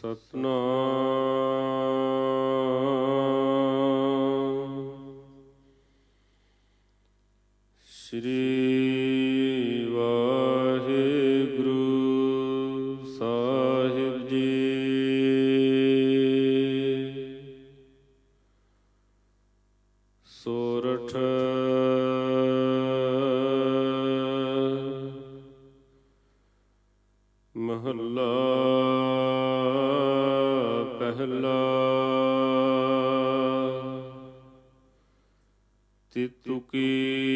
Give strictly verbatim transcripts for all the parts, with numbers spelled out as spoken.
ਸਤਿਨਾਮ ਸ੍ਰੀ ਵਾਹਿਗੁਰੂ ਸਾਹਿਬ ਜੀ। ਸੋਰਠ ਮਹੱਲਾ ਪਹਿਲਾ। ਤਿਤੁਕੀ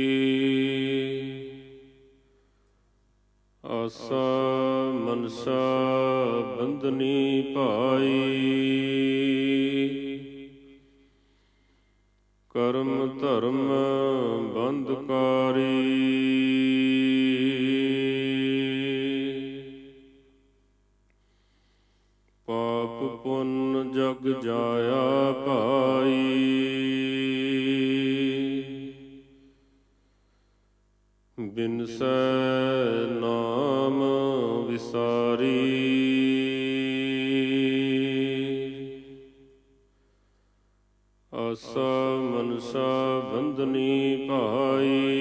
ਆਸਾ ਮਨਸਾ ਬੰਧਨੀ ਭਾਈ। ਕਰਮ ਧਰਮ ਬੰਧਕਾਰੀ। ਪਾਪ ਪੁੰਨ ਜਗ ਜਾਇਆ ਭਾਈ। ਬਿਨਸੈ ਨਾਮ ਵਿਸਾਰੀ। ਆਸਾ ਮਨਸਾ ਬੰਧਨੀ ਭਾਈ।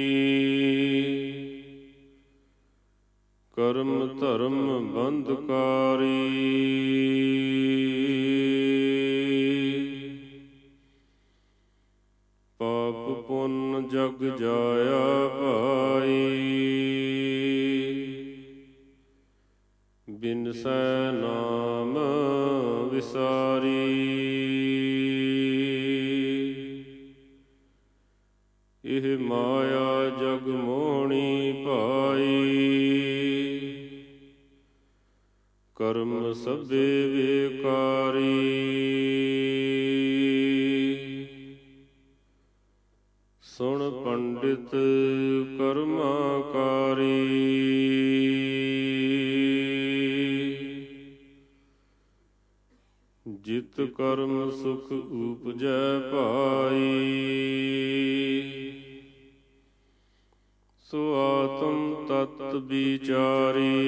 ਕਰਮ ਧਰਮ ਬੰਧਕਾਰੀ। ਪਾਪ ਪੁੰਨ ਜਗ ਜਾਇਆ ਭਾਈ। ਬਿਨਸੈ ਨਾਮ ਵਿਸਾਰੀ। ਇਹ ਮਾਇਆ ਜਗ ਮੋਹਣੀ ਭਾਈ। ਕਰਮ ਸਭੇ ਵਿਕਾਰੀ। ਸੁਣ ਪੰਡਿਤ ਕਰਮਾਕਾਰੀ। ਜਿਤ ਕਰਮ ਸੁਖ ਉਪਜੈ ਭਾਈ। ਸੋ ਆਤਮ ਤਤ ਵਿਚਾਰੀ।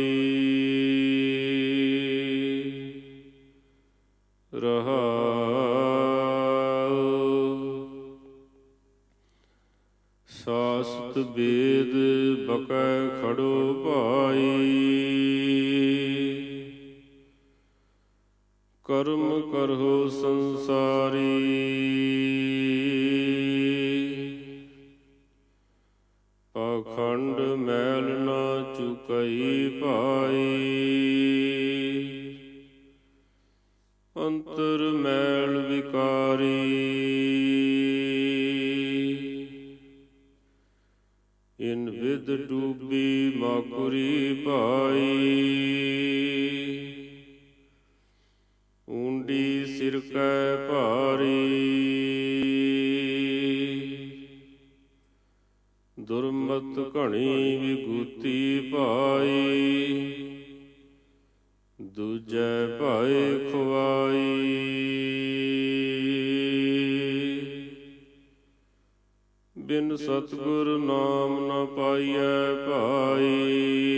ਰਹਾਉ ਸਾਸਤ ਵੇਦ ਬਕੈ ਖੜੋ ਭਾਈ। ਕਰਮ ਕਰਹੁ ਸੰਸਾਰੀ। ਪਾਖੰਡ ਮੈਲ ਨਾ ਚੁਕਈ ਭਾਈ। ਅੰਤਰ ਮੈਲ ਵਿਕਾਰੀ। ਇਨ ਵਿਦ ਡੂਬੀ ਮਾਕੁਰੀ ਭਾਈ। ਊਂਡੀ ਸਿਰ ਕੈ ਭਾਰੀ। ਦੁਰਮਤ ਘਣੀ ਵਿਗੂਤੀ ਭਾਈ। ਦੂਜੈ ਭਾਏ ਖੁਆਈ। ਬਿਨ ਸਤਿਗੁਰ ਨਾਮ ਨ ਪਾਈਐ ਭਾਈ।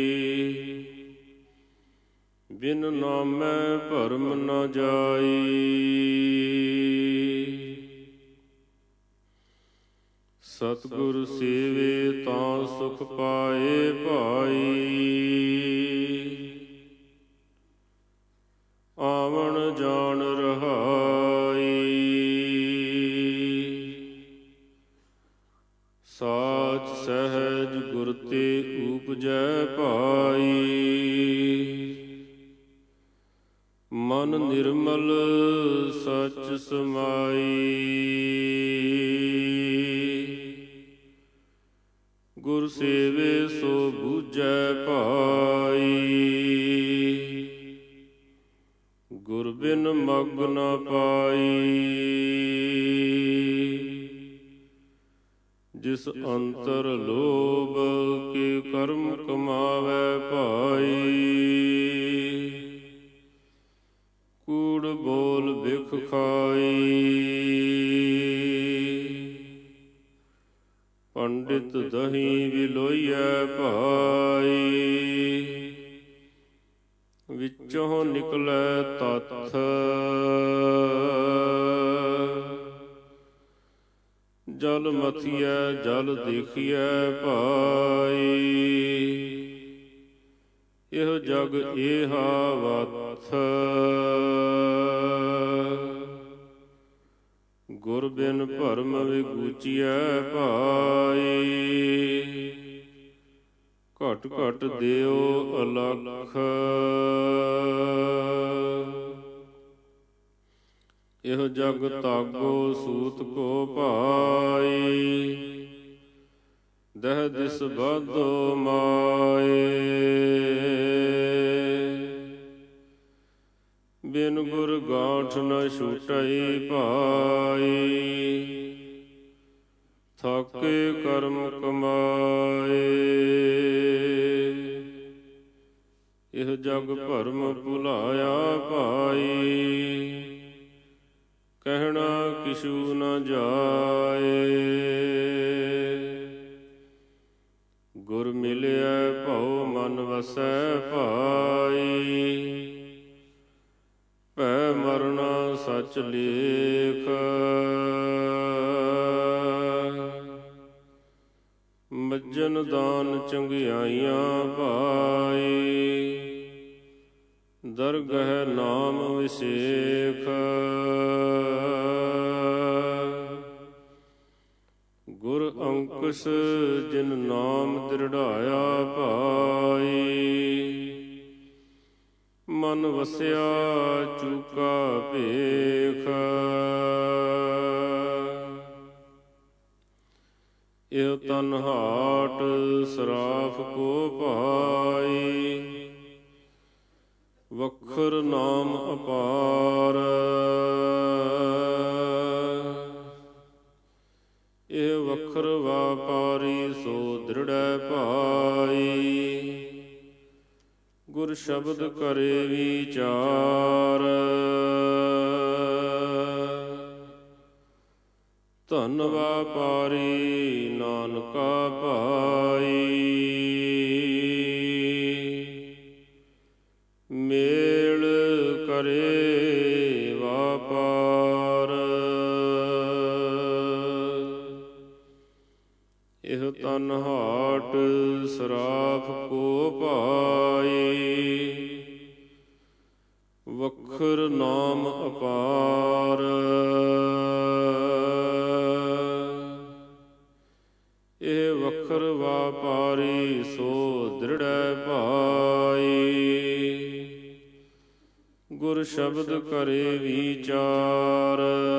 ਬਿਨ ਨਾਮੈ ਭਰਮ ਨ ਜਾਈ। ਸਤਿਗੁਰ ਸੇਵੇ ਤਾਂ ਸੁਖ ਪਾਏ ਭਾਈ। ਆਵਣ ਜਾਣ ਰਹਾਈ। ਸਾਚ ਸਹਿਜ ਗੁਰ ਤੇ ਉਪਜੈ ਭਾਈ। ਮਨ ਨਿਰਮਲ ਸਚ ਸਮਾਈ। ਗੁਰ ਸੇਵੇ ਸੋ ਬੂਝੈ ਭਾਈ। ਗੁਰ ਬਿਨ ਮਗ੍ਨ ਨ ਪਾਈ। ਜਿਸ ਅੰਤਰ ਲੋਭ ਕੇ ਕਰਮ ਕਮਾਵੈ ਭਾਈ। ਕੂੜ ਬੋਲ ਬਿਖ ਖਾਈ। ਪੰਡਿਤ ਦਹੀਂ ਵਿਲੋਈਐ ਭਾਈ। ਵਿੱਚ ਵਿੱਚੋਂ ਨਿਕਲੈ ਤੱਥ ਜਲ ਮਥੀਐ ਜਲ ਦੇਖੀਐ ਭਾਈ ਇਹੋ ਜਗ ਏਹਾ ਵਥ ਗੁਰ ਬਿਨ ਭਰਮ ਵਿਗੂਚੀਐ ਭਾਈ ਘਟ ਘਟ ਦਿਓ ਅਲਖ ਇਹੋ ਜਗ ਤਾਗੋ ਸੂਤ ਕੋ ਭਾਈ ਦਹ ਦਿਸ ਬਾਧੋ ਮਾਏ ਬਿਨ ਗੁਰ ਗਾਠ ਨ ਛੂਟਈ ਭਾਈ ਥਾਕੇ ਕਰਮ ਕਮਾਏ ਇਹ ਜਗ ਭਰਮ ਭੁਲਾਇਆ ਭਾਈ ਕਹਿਣਾ ਕਿਛੂ ਨ ਜਾਏ ਗੁਰ ਮਿਲਿਆ ਭਉ ਮਨ ਵਸੈ ਭਾਈ ਭੈ ਮਰਨਾ ਸਚ ਲੇਖ ਮੱਜਨ ਦਾਨ ਚੰਗਿਆਈਆਂ ਭਾਈ ਦਰਗਹਿ ਨਾਮ ਵਿਸੇਖ ਗੁਰ ਅੰਕੁਸ਼ ਜਿਨ ਨਾਮ ਦ੍ਰਿੜਾਇਆ ਭਾਈ ਮਨ ਵਸਿਆ ਚੂਕਾ ਭੇਖ ਇਹ ਤਨ ਹਾਟ ਸਰਾਫ ਕੋ ਭਾਈ ਵਖਰ ਨਾਮ ਅਪਾਰ ਇਹ ਵਖਰ ਵਾਪਾਰੀ ਸੋ ਦ੍ਰਿੜੈ ਭਾਈ ਗੁਰ ਸ਼ਬਦ ਕਰੇ ਵਿਚਾਰ ਧਨ ਵਾਪਾਰੀ ਨਾਨਕਾ ਭਾਈ ਮੇਲ ਕਰੇ ਵਾਪਾਰ ਇਹ ਤਨ ਹਾਟ ਸਰਾਫ ਕੋ ਭਾਈ ਵਖਰ ਨਾਮ ਅਪਾਰ ਇਹ ਵਖਰ ਵਾਪਾਰੀ ਸੋ ਦ੍ਰਿੜੈ ਭਾਈ ਗੁਰ ਸ਼ਬਦ ਕਰੇ ਵਿਚਾਰ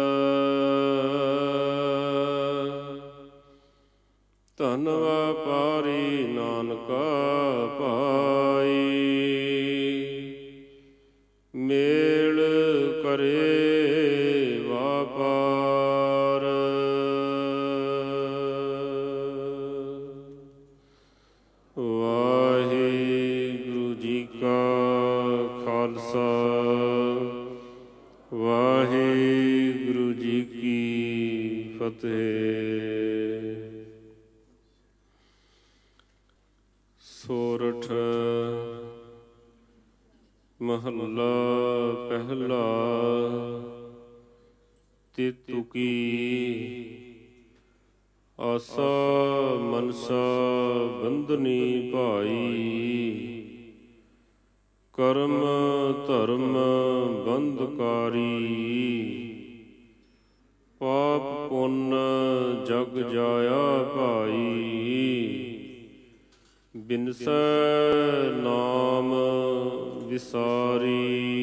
ਧਨ ਵਾਪਾਰੀ ਨਾਨਕਾ ਭਾਈ ਮੇਲ ਕਰੇ ਵਾਪਾਰ ਵਾਹਿਗੁਰੂ ਜੀ ਕਾ ਖਾਲਸਾ ਵਾਹਿਗੁਰੂ ਜੀ ਕੀ ਫਤਿਹ। ਸੋਰਠ ਮਹੱਲਾ ਪਹਿਲਾ। ਤਿਤੁਕੀ ਆਸਾ ਮਨਸਾ ਬੰਧਨੀ ਭਾਈ ਕਰਮ ਧਰਮ ਬੰਧਕਾਰੀ ਪਾਪ ਪੁੰਨ ਜਗ ਜਾਇਆ ਭਾਈ ਬਿਨਸੈ ਨਾਮ ਵਿਸਾਰੀ